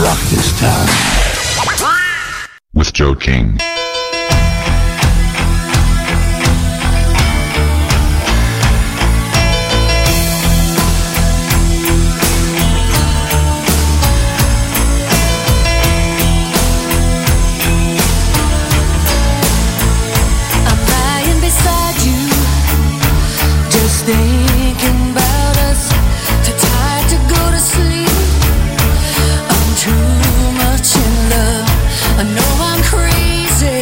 rock this town. With Joe King. Thinking about us, too tired to go to sleep. I'm too much in love. I know I'm crazy.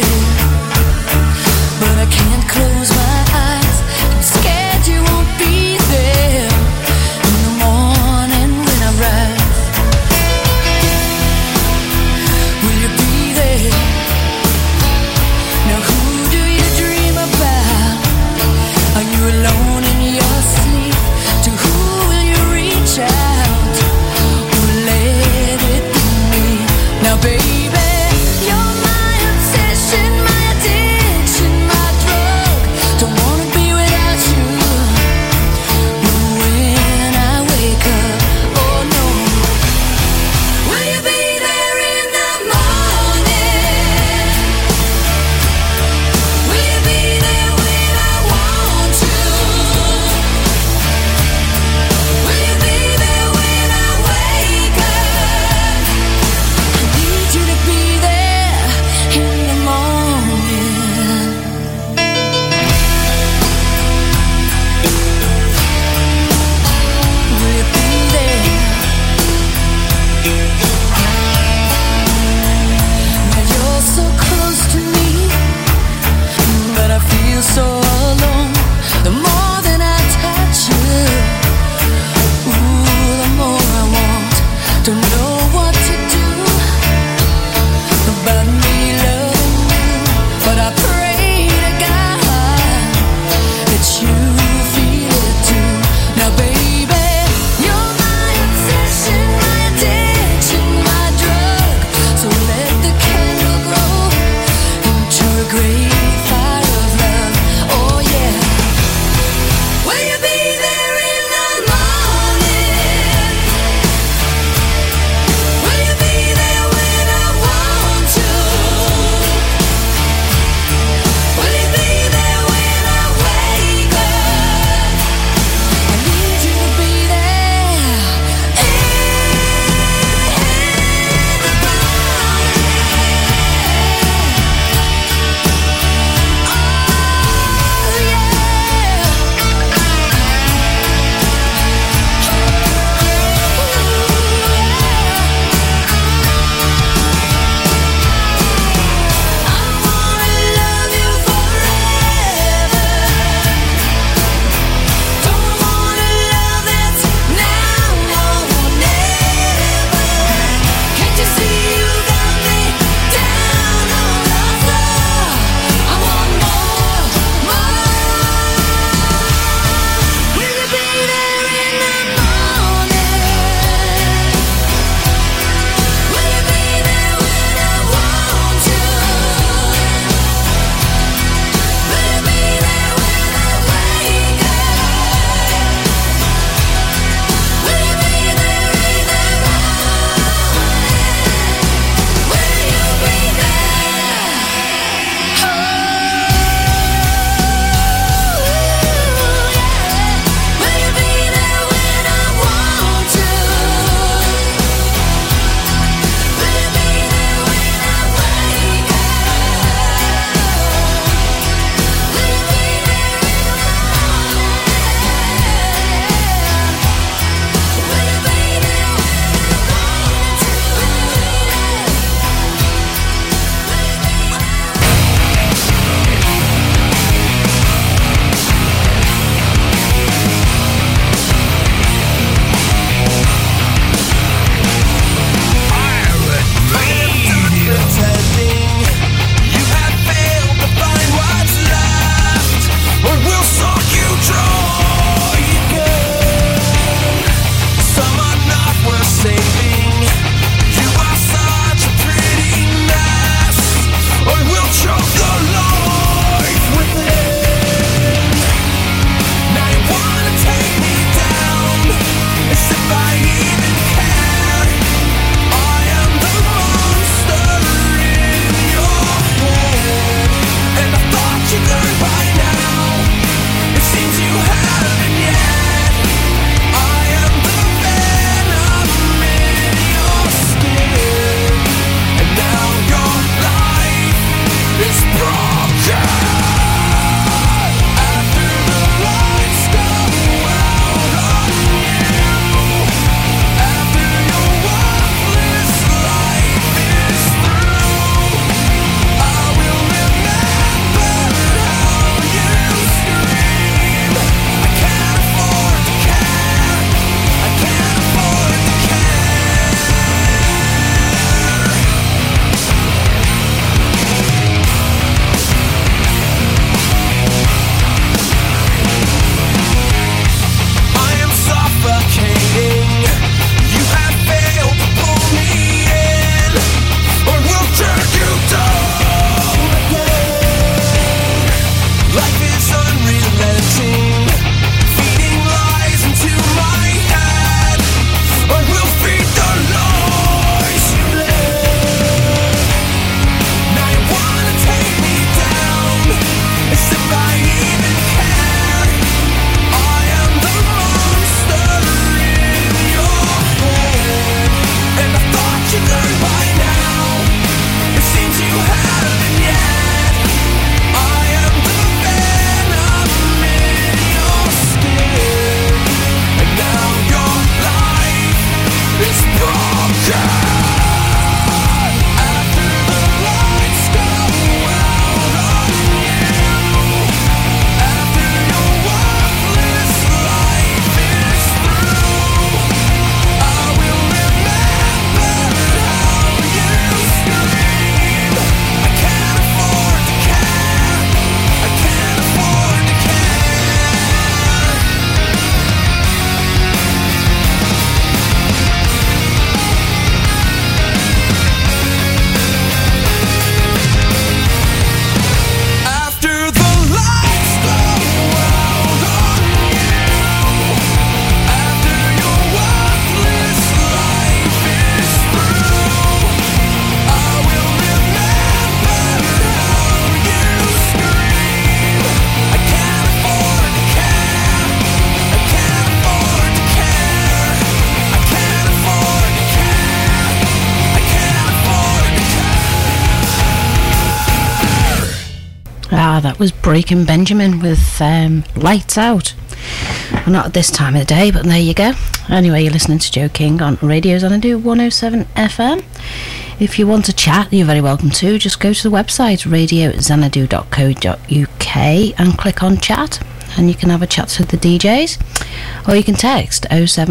That was Breaking Benjamin with Lights Out. Well, not at this time of the day, but there you go. Anyway, you're listening to Joe King on Radio Xanadu 107 FM. If you want to chat, you're very welcome to. Just go to the website radioxanadu.co.uk and click on chat, and you can have a chat to the DJs, or you can text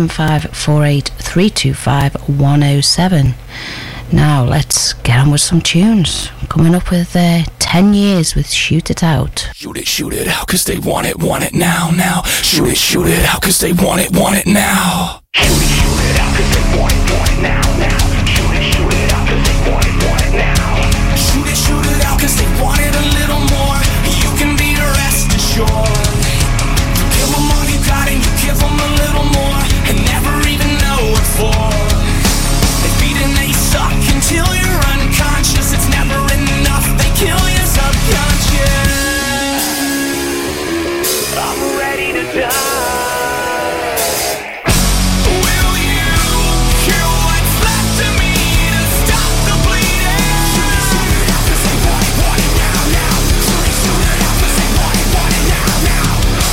07548325107. Now let's get on with some tunes. Coming up with 10 years with Shoot It Out. Shoot it out, cause they want it now, now. Shoot it out, cause they want it now. Shoot it out, cause they want it now, now. Shoot it out, cause they want it now. Shoot it out, cause they want it a little more. You can be rest assured. You give them all you got and you give them a little more, and never even know what for. They beat and they suck until you're unconscious. It's never enough, they kill your subconscious. I'm ready to die. Will you kill what's left of me to stop the bleeding? Shoot it out, cause they want it now, now. Shoot it out, cause they want it now, now.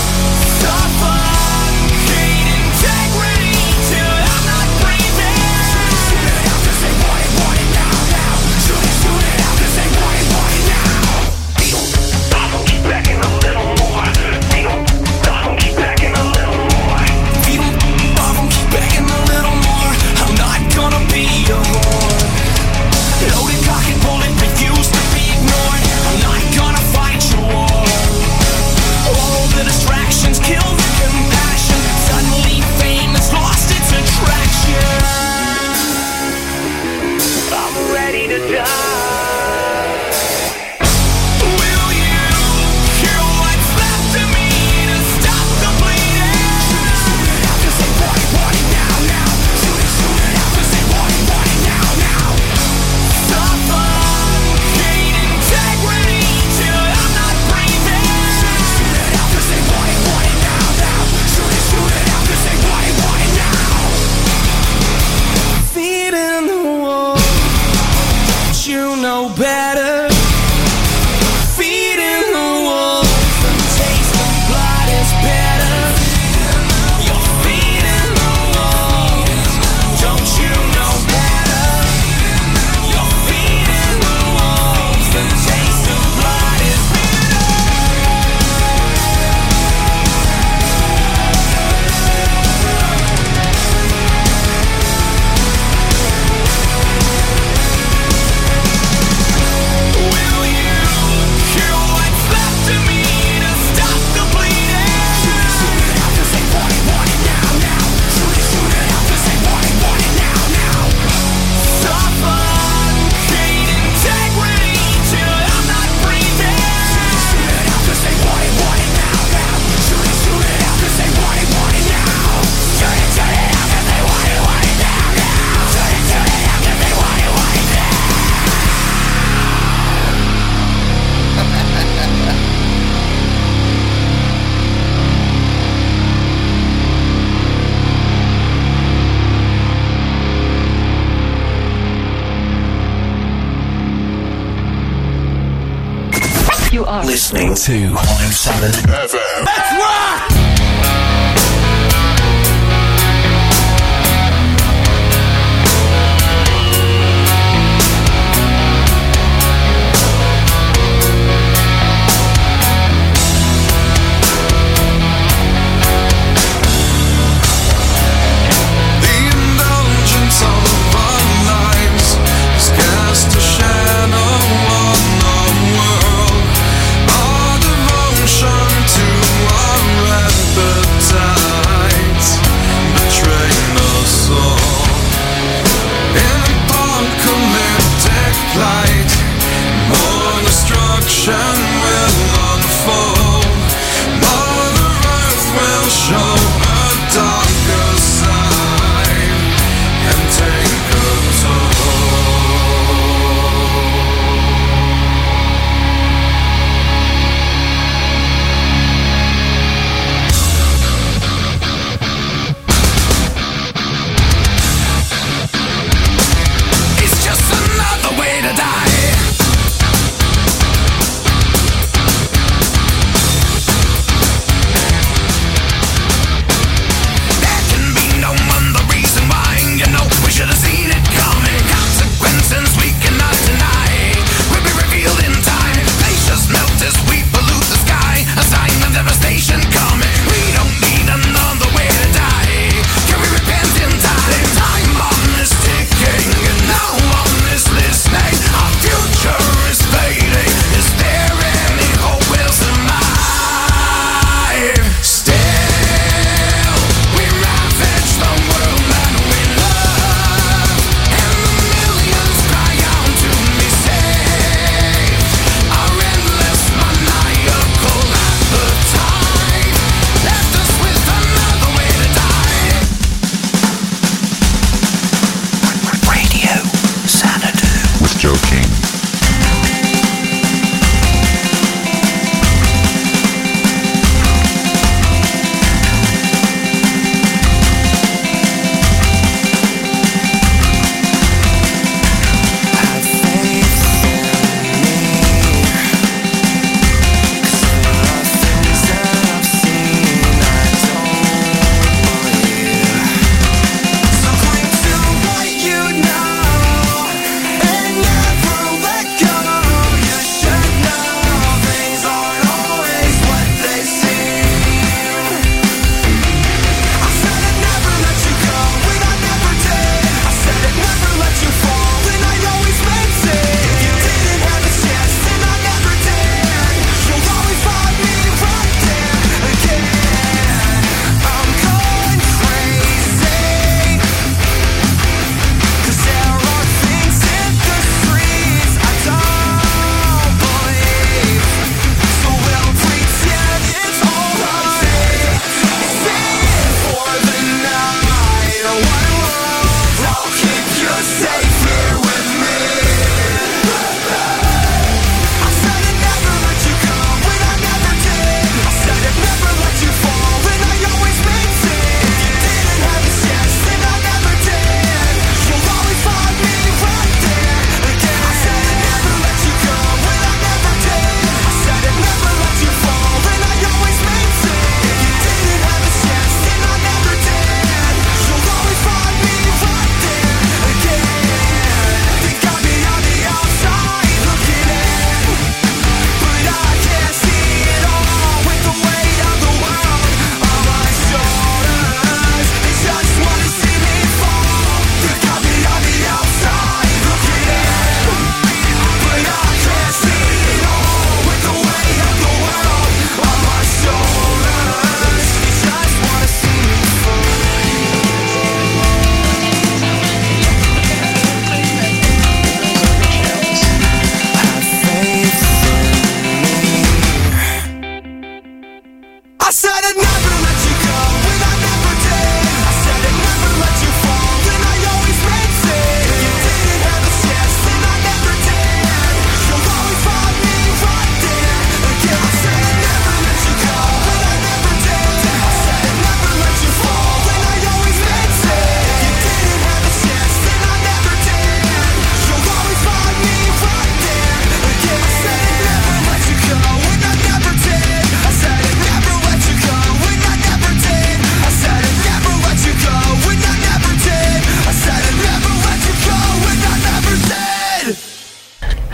Suffocate integrity till I'm not breathing. Shoot it out, cause they want it now, now. Shoot it out, cause they want it now. I'll keep backing a little more. I'll keep backing a little more. I'll keep backing a little more. I'm not gonna be a whore. Loaded cock and bullet, refuse to be ignored. I'm not gonna fight your war. All the distractions kill the compassion. Suddenly fame has lost its attraction. I'm ready to die. Will you kill what's left of me to stop the bleeding? Shoot it out, cause they want it now, now. Shoot it out, cause they want it now, now. Suffocate integrity till I'm not breathing. Shoot it out, cause they want it now, now. Shoot it out, cause they want it now. Feet in the wall, you know better. Feet in the walls, the taste of blood is better. Your feet in the walls, don't you know better? Your feet in the walls, the taste of blood is better. Will you kill what's left of me to stop the bleeding? Shoot it out, cause they want it now, now. Shoot it out, cause they want it now, now. Suffocate integrity till I'm not breathing. Shoot it out, cause they want it now, now. Shoot it out, cause they want it now. Shoot it out, cause they want it now, now. Shoot it out, cause they want it now. You are Listening to 107 FM. Let's rock! The indulgence of our lives has cast a shadow on the world. Our devotion to our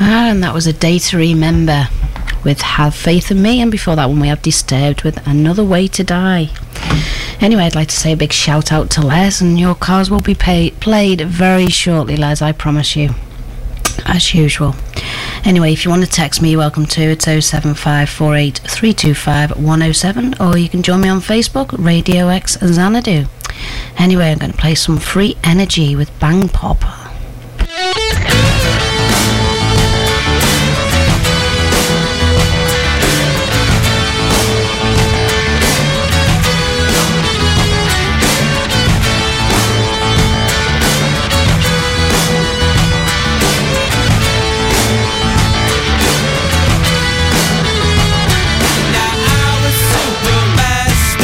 And that was A Day to Remember with Have Faith in Me, and before that one we had Disturbed with Another Way to Die. Anyway, I'd like to say a big shout out to Les, and your cars will be played very shortly, Les, I promise you, as usual. Anyway, if you want to text me, you're welcome to. It's 07548 325 107, or you can join me on Facebook, Radio X Xanadu. Anyway, I'm going to play some Free Energy with Bang Pop.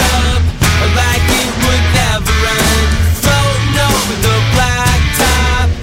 Like it would never end, floating over the blacktop.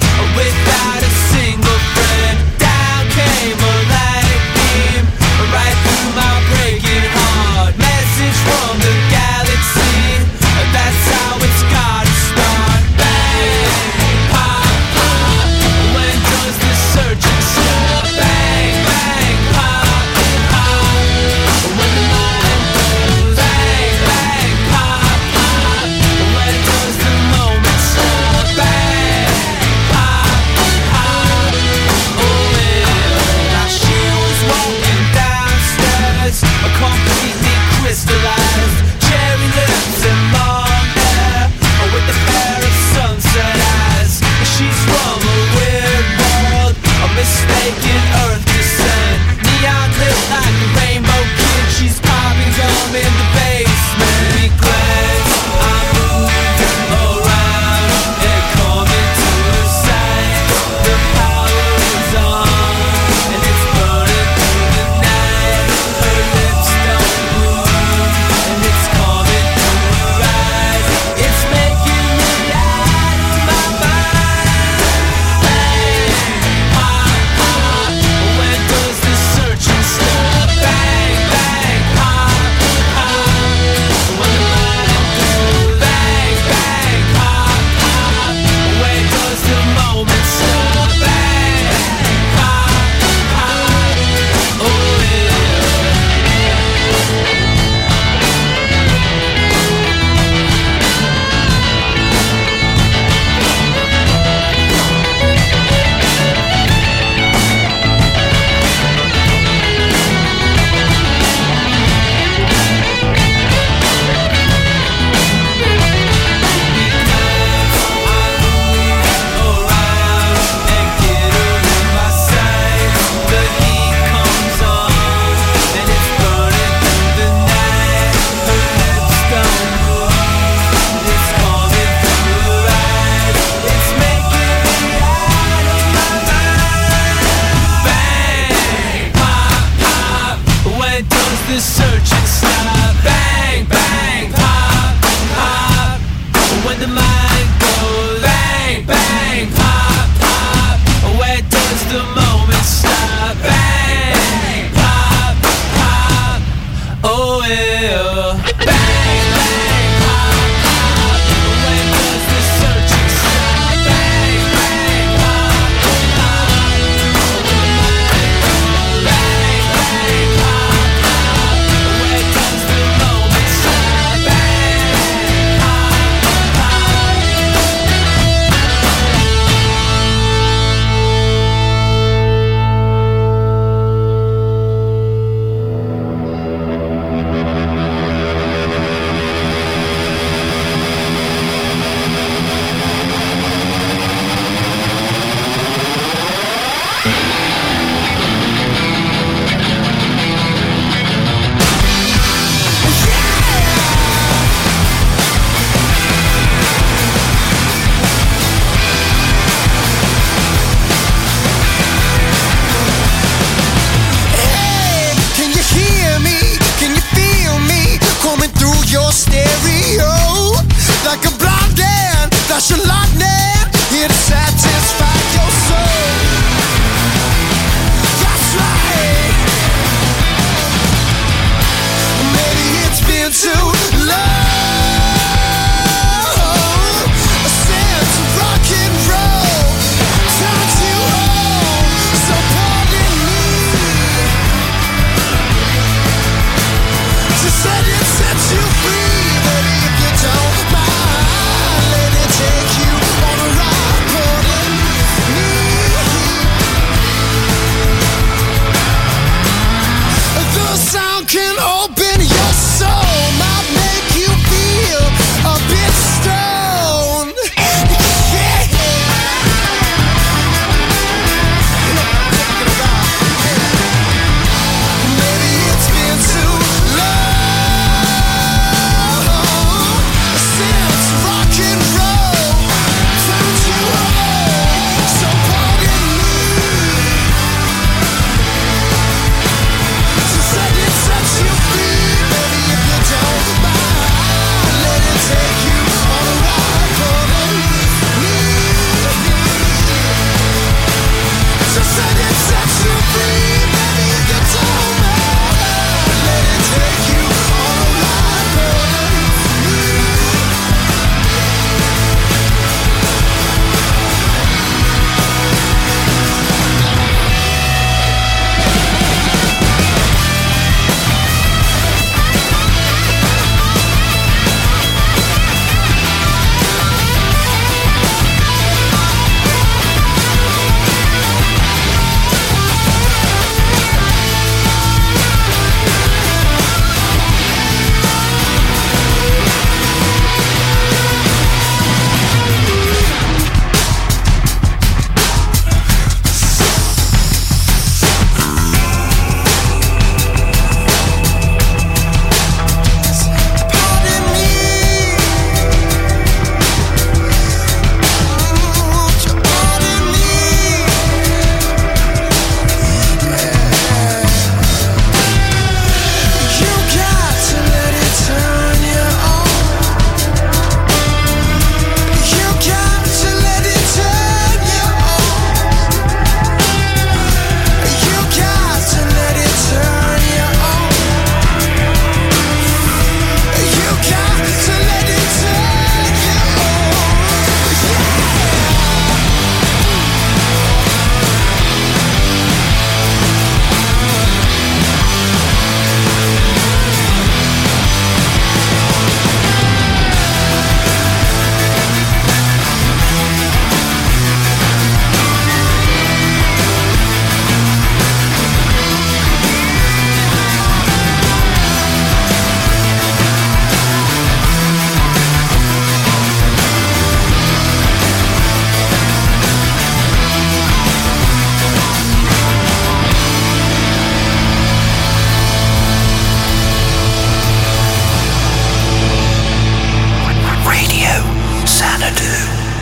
Xanadu.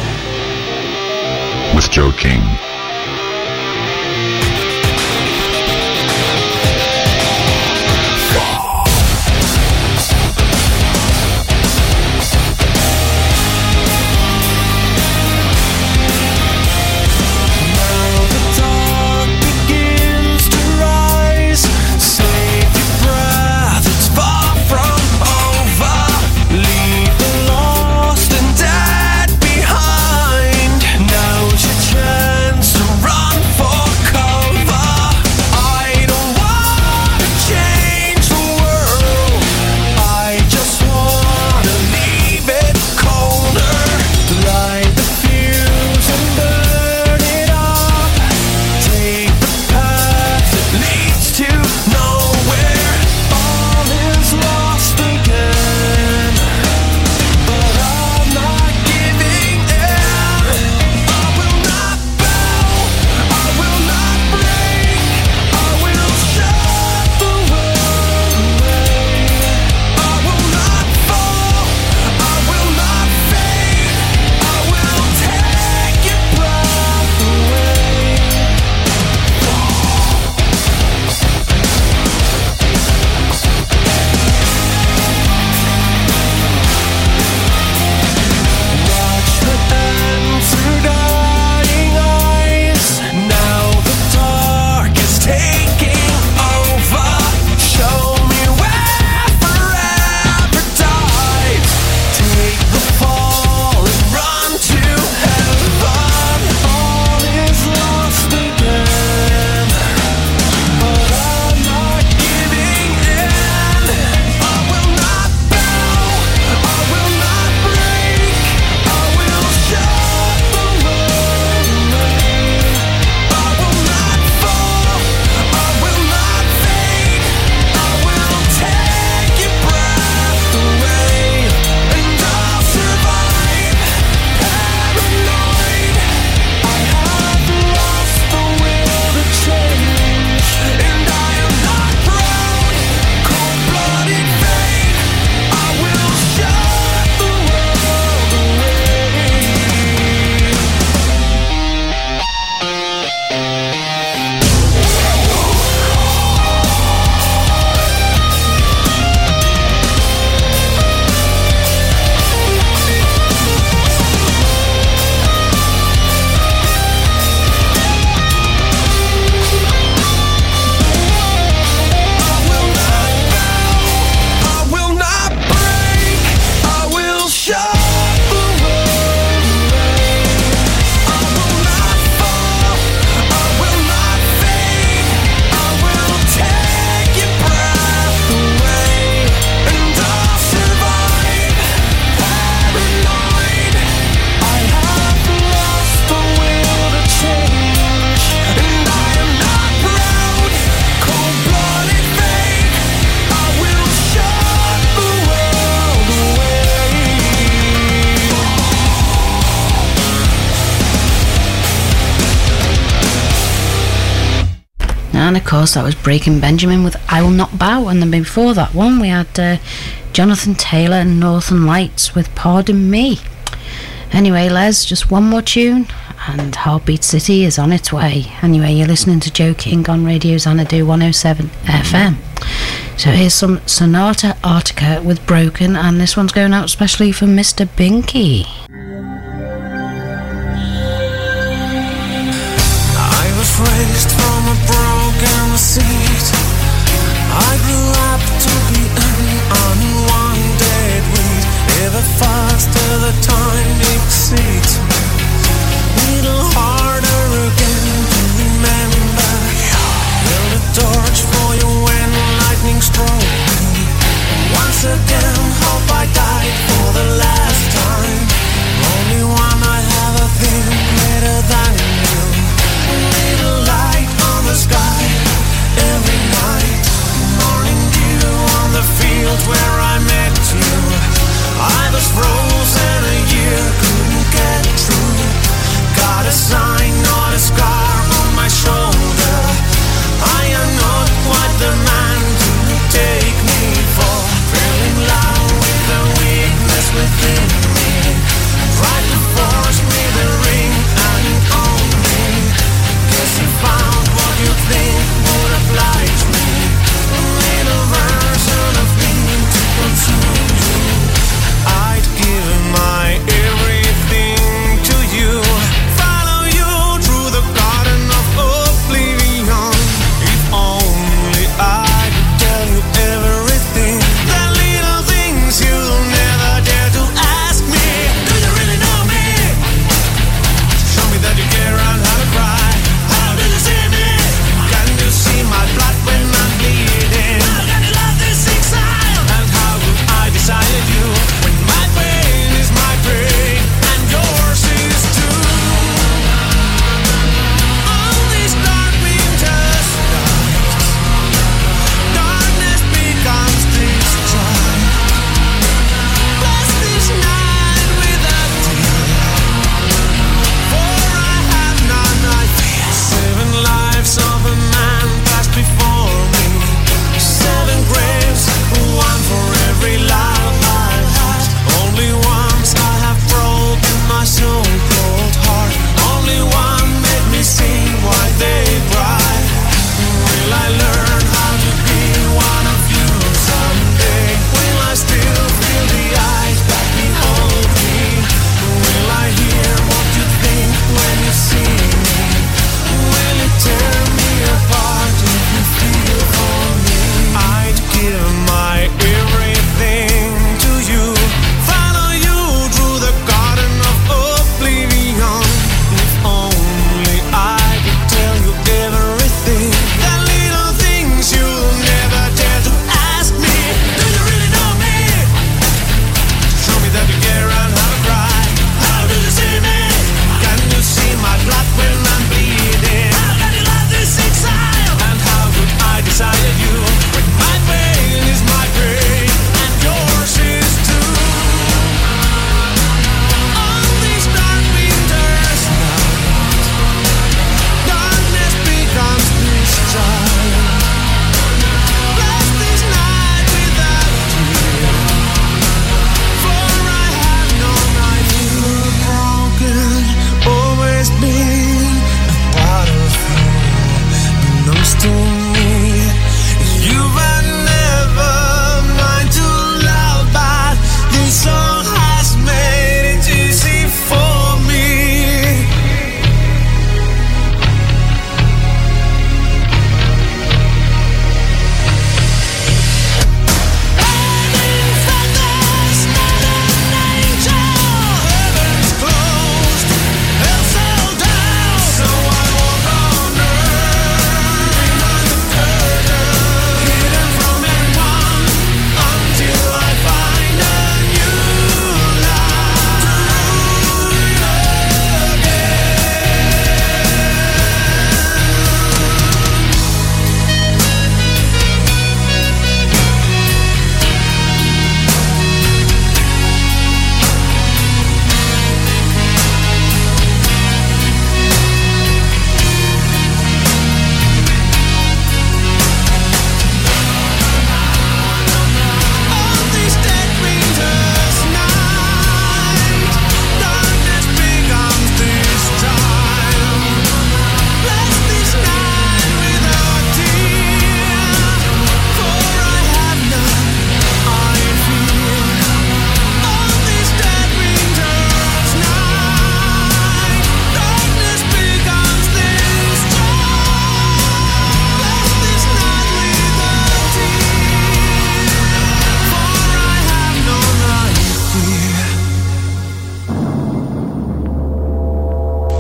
With Joe King. And of course that was Breaking Benjamin with I Will Not Bow, and then before that one we had Jonathan Taylor and Northern Lights with Pardon Me. Anyway, Les, just one more tune and Heartbeat City is on its way. Anyway, you're listening to Joe King on Radio Xanadu 107 FM. So here's some Sonata Arctica with Broken, and this one's going out especially for Mr. Binky. I was raised from a broken seed. I grew up to be an unwanted weed. Ever faster the time exceeds. Little harder again to remember. Build a torch for you when lightning struck me. Once again, hope I died for the last time. Only one I have a thing greater than you. A little light on the sky every night. Morning dew on the field where I met you. I was frozen a year, couldn't get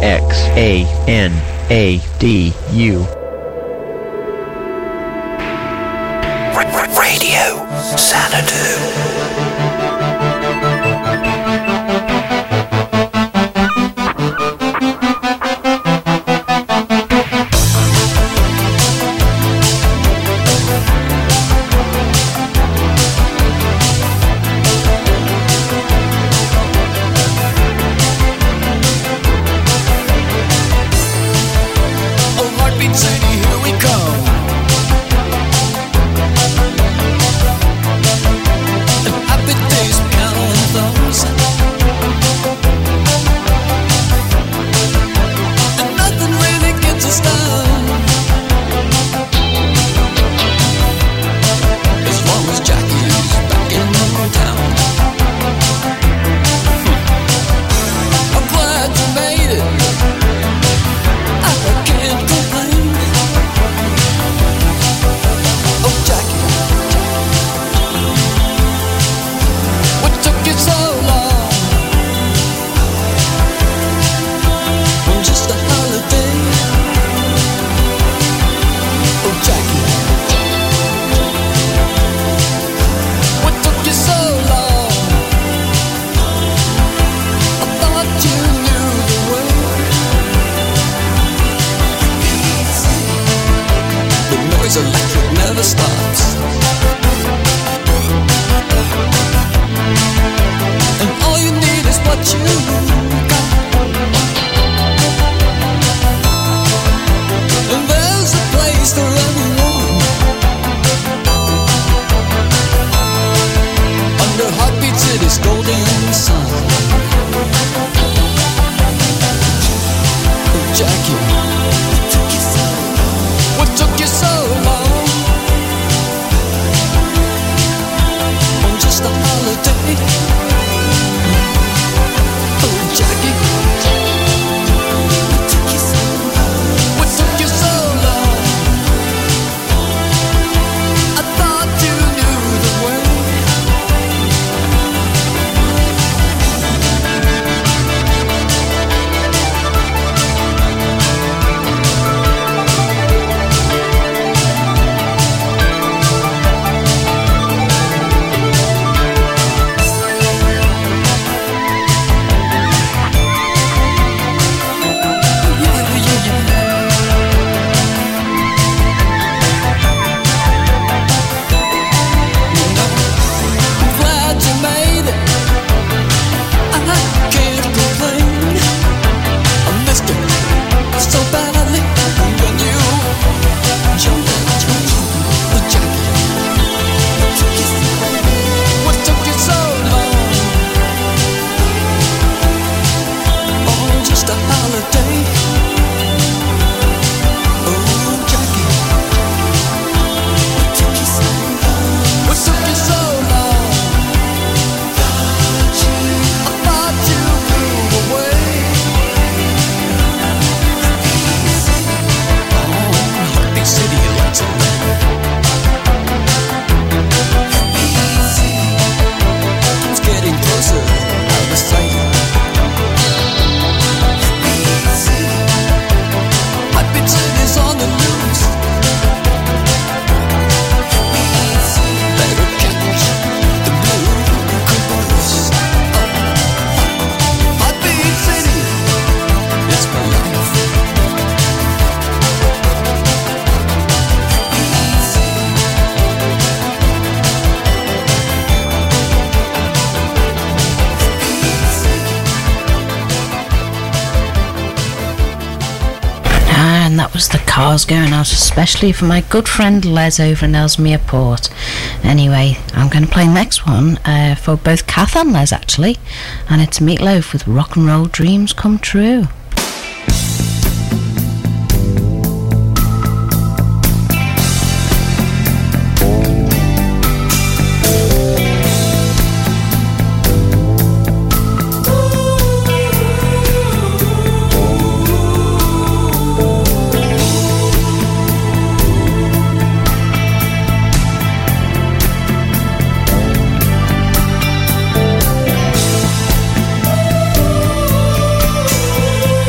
XANADU. Radio Xanadu. Oh, Heartbeat City, here we come. And happy days beyond those. And nothing really gets us down. As long as Jackie's back in town. I'm glad you made it. I can't complain. Oh, Jackie, what took you so long? On just a holiday. Oh, Jackie, what took you so long? I thought you knew the way. The noise electric never stops. And all you need is what you got. And there's a place for everyone. Under Heartbeat City's golden sun. Oh, Jackie, what took you so long? On just a holiday. Oh, Jackie, what took you so long? I thought you knew the way. I'm glad you made it. I can't complain. I missed you so badly when you jumped out. Oh, Jackie, what took you so long? On just a holiday. Oh, Jackie, what took you so long? I thought you blew away. Oh, Heartbeat City lights it up. It's getting closer, out of sight. Heartbeat City's on the loose. Better catch the blue caboose. Heartbeat City, it's my life. And that was the Cars going out, especially for my good friend Les over in Ellesmere Port. Anyway, I'm going to play the next one for both Kath and Les, actually. And it's Meatloaf with Rock and Roll Dreams Come True. Oh,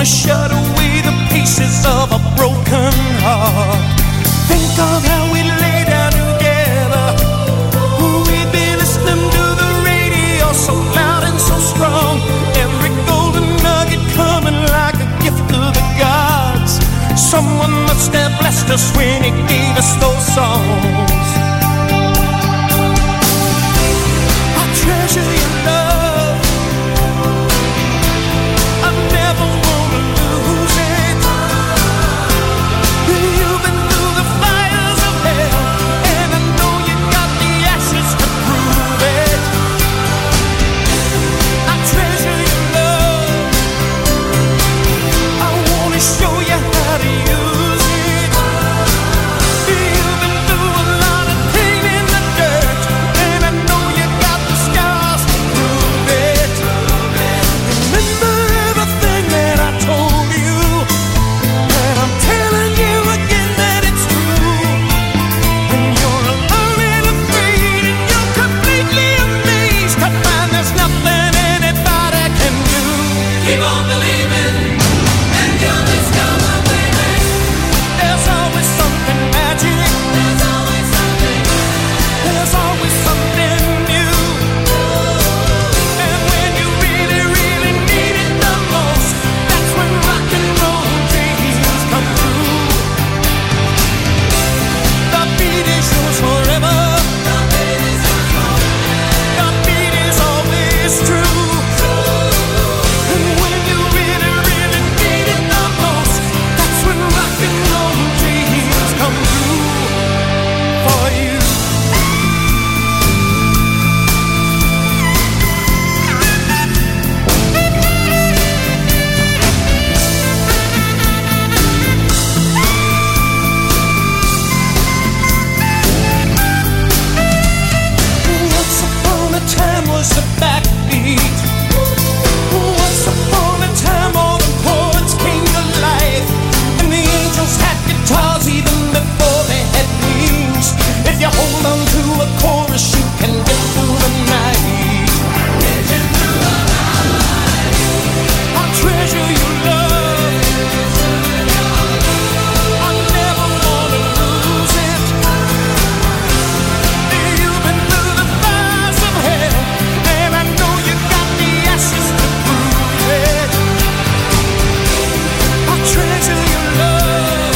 wanna shut away the pieces of a broken heart. Think of how we lay down together. We'd be listening to the radio so loud and so strong. Every golden nugget coming like a gift to the gods. Someone must have blessed us when he gave us those songs. I treasure your love. I never wanna lose it. You've been through the fires of hell, and I know you got the ashes to prove it. I treasure your love. I wanna show you how to use it. You've been through a lot of pain in the dirt, and I know you got the scars to prove it. Remember everything that I told you, and I'm telling you again that it's true. When you're alone and afraid, and you're completely amazed to find there's nothing anybody can do. Keep on believing, and you'll discover, baby, there's always something magic. There's always something. There's always something new. And when you really, really need it the most, that's when rock and roll dreams come true. The beat is yours forever. The beat is yours forever. The beat is always true. And when you really, really need it the most, that's when rock and roll dreams come true for you. Once upon a time was the backbeat. Once upon a time all the chords came to life, and the angels had guitars even before they had wings. If you hold on to a chorus, you can get through the night. I treasure your love. I never wanna lose it. You've been through the fires of hell, and I know you got the ashes to prove it. I treasure your love.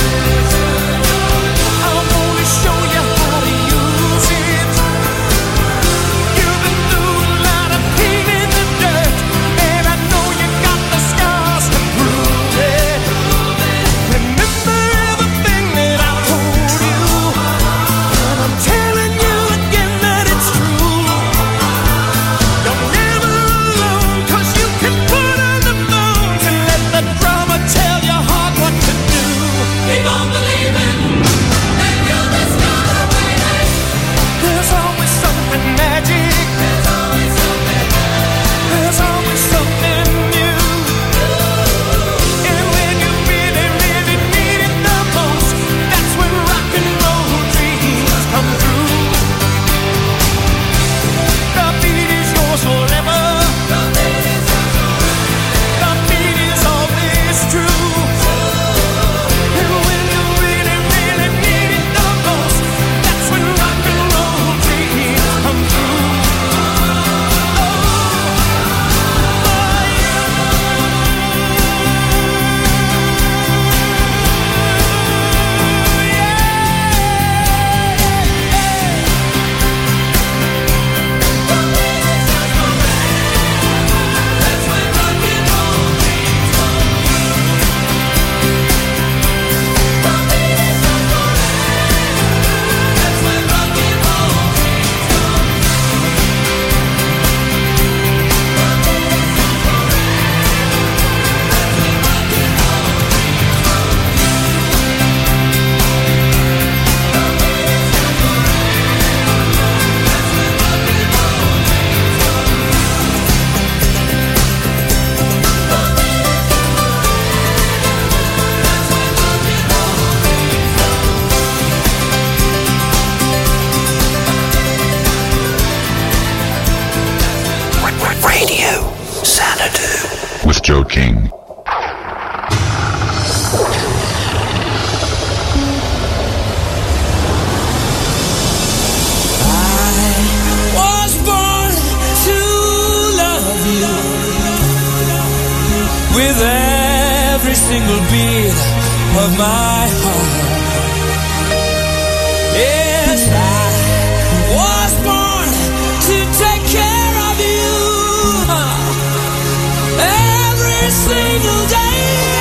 I wanna show you how to use it. You've been through a lot of pain in the dirt, and I know you got the scars to prove it. Remember everything that I told you, and I'm telling you again that it's true. You're never alone, 'cause you can put on the phones and let the drama tell your heart what to do. Keep on believing, and you'll discover, baby, there's always something magic. There's always something. There's always something new. And when you really, really need it the most, that's when rock and roll dreams come true. The beat is yours forever. The beat is yours forever. The beat is always true. And when you really, really need it the most, that's when rock and roll dreams come true. with Joe King. of my heart. Yes, I was born to take care of you every single day.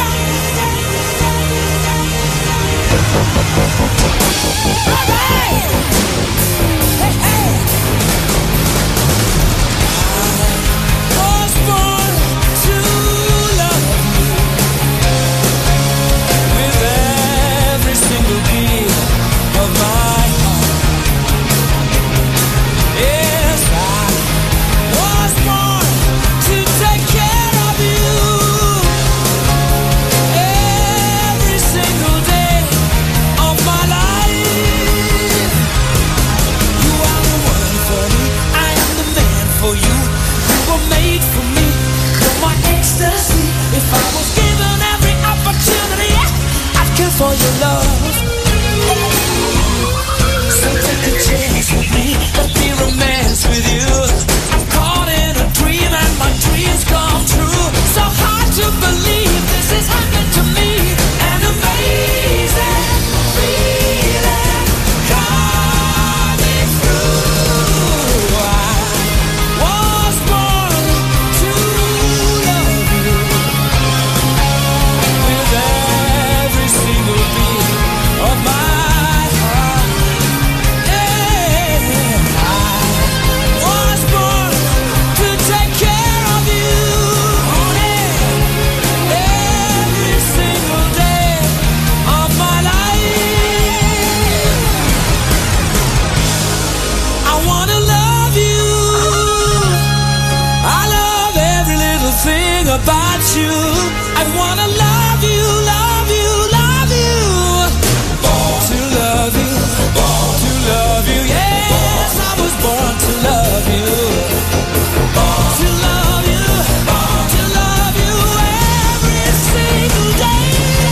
Hey, hey. I was born to love you with every single beat of my heart. Yes, I was born to take care of you every single day of my life. You are the one for me, I am the man for you. You were made for me, you're my ecstasy. If I was given every opportunity, I'd kill for your love. So take a chance with me, let me romance with you. I'm caught in a dream and my dreams come true. So hard to believe this is happening to me. An amazing feeling coming through. I was born to love you with every single beat of my heart. Yeah, I was born to take care of you, honey, every single day of my life. I wanna love you. I love every little thing about you. I wanna love you, love you, love you. Born to love you, born to love you. Yes, I was born to love you. Born to love you, born to love you every single day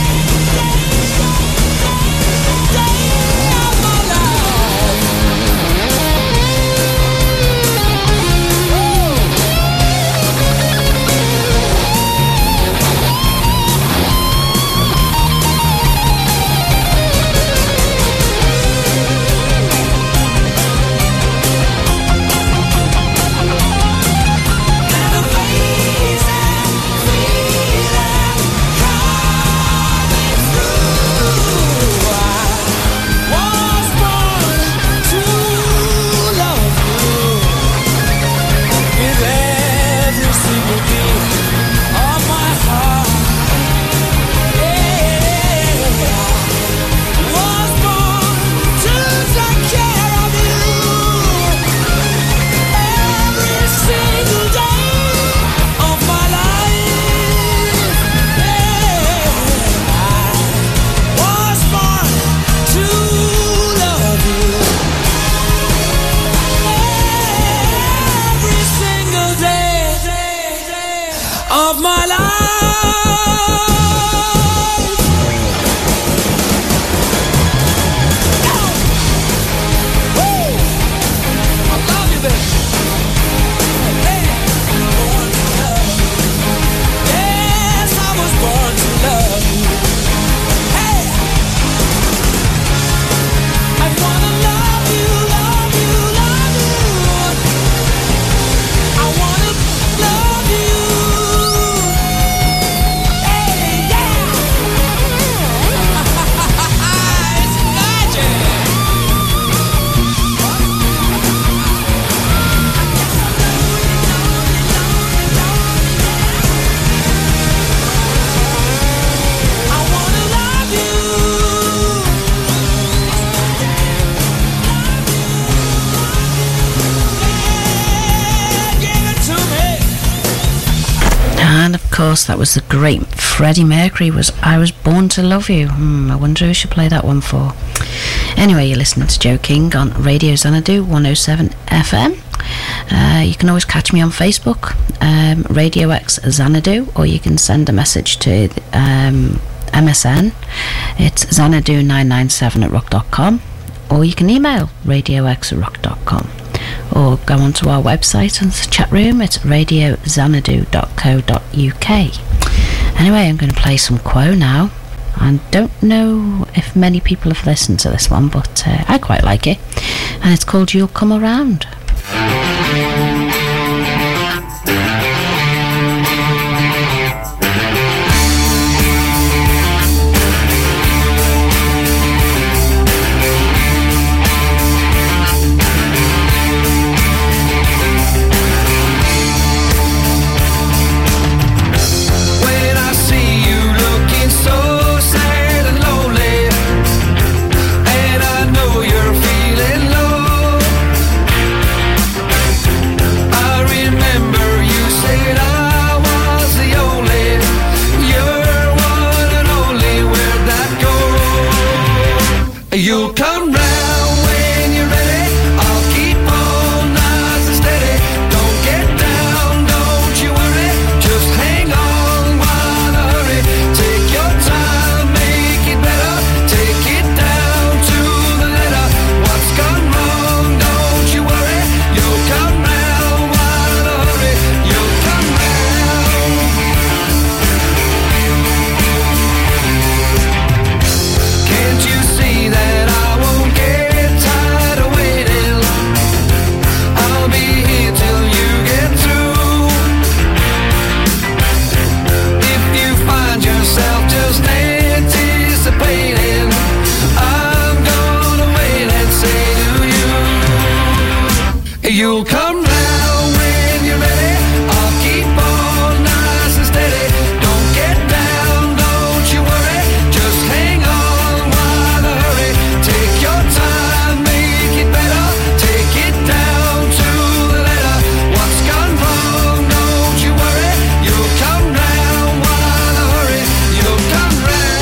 of my life. An amazing feeling coming through. I was born to love you with every single beat of my heart. Yeah, was born to take care of you every single day of my life. Yeah, I was born to love you every single day of my life. Woo! I love you, baby. Hey, born to love you. Yes, I was born to love you. Hey, I wanna love you, love you, love you. I wanna love you. Hey, yeah. It's magic. I wanna love you. Yeah, give it to me. And of course, that was the great Freddie Mercury. Was I Was Born to Love You. I wonder who should play that one for. Anyway, you're listening to Joe King on Radio Xanadu 107 FM. You can always catch me on Facebook, Radio X Xanadu, or you can send a message to MSN. It's xanadu997@rock.com, or you can email radiox@rock.com, or go onto our website and the chat room. It's radioxanadu.co.uk. Anyway, I'm going to play some Quo now. I don't know if many people have listened to this one, but I quite like it. And it's called You'll Come Around. When I see you looking so sad and lonely, and I know you're feeling low, I remember you said I was the only, you're one and only, where'd that go? You'll come round when you're ready, I'll keep on nice and steady, don't get down, don't you worry, just hang on while I hurry, take your time, make it better, take it down to the letter, what's gone wrong, don't you worry, you'll come round while I hurry, you'll come round. Can't you see that I won't get tired of waiting? I'll be here till you get through. If you find yourself just anticipating, I'm gonna wait and say to you, you'll come round when you're ready, I'll keep on nice and steady, don't get down, don't you worry, just hang on while I hurry, take your time, make it better, take it down to the letter, what's gone wrong, don't you worry, you'll come round while I hurry, you'll come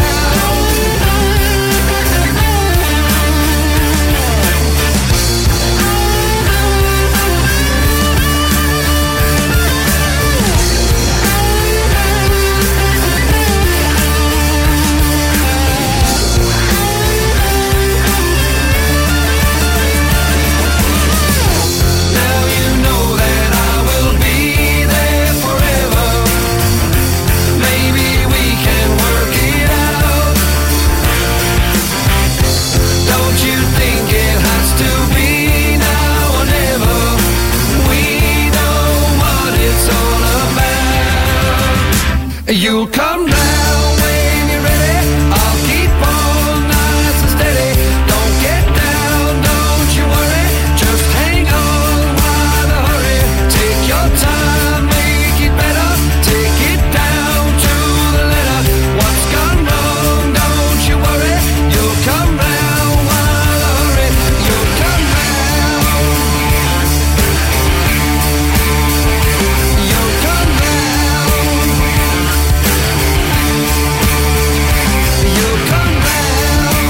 Now you know that I will be there forever. Maybe we can work it out. Don't you think it has to be now or never? We know what it's all about. You'll come round when you're ready, I'll keep on nice and steady, don't get down, don't you worry, just hang on while I hurry, take your time, make it better, take it down to the letter, what's gone wrong, don't you worry, you'll come round while I hurry, you'll come round, you'll come round, you'll come round,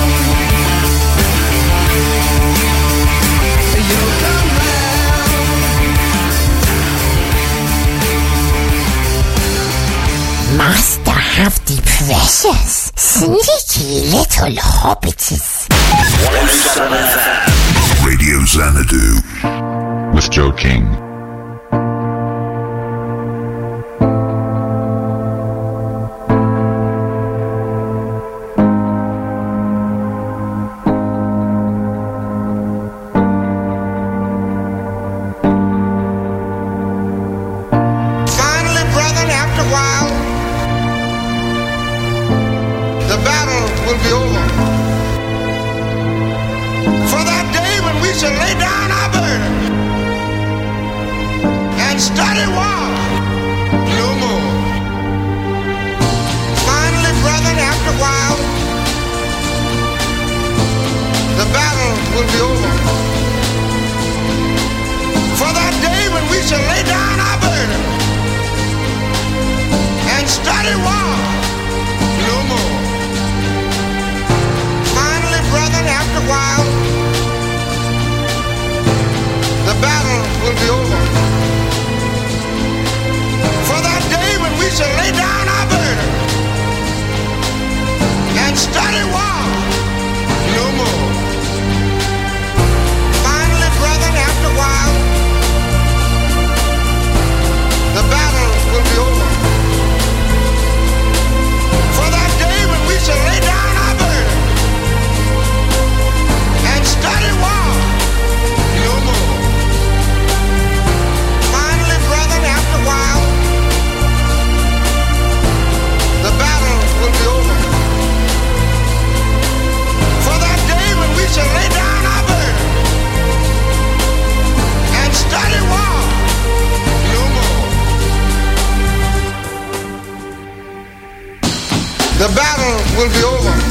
you'll come round. Master have the precious, sneaky little hobbities. Radio Xanadu. With Joe King. Finally, brethren, after a while, the battle will be over. For that day when we shall lay down our burden and study war no more. Finally, brethren, after a while, the battle will be over. For that day when we shall lay down our burden and study war no more. Finally, brethren, after a while, the battle will be over. battle will be over.